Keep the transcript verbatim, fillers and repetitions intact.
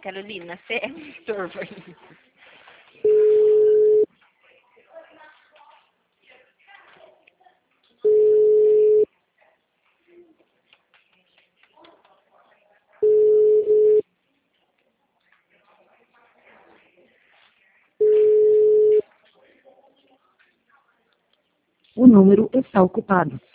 Carolina, você é um estorvo aí. O número está ocupado.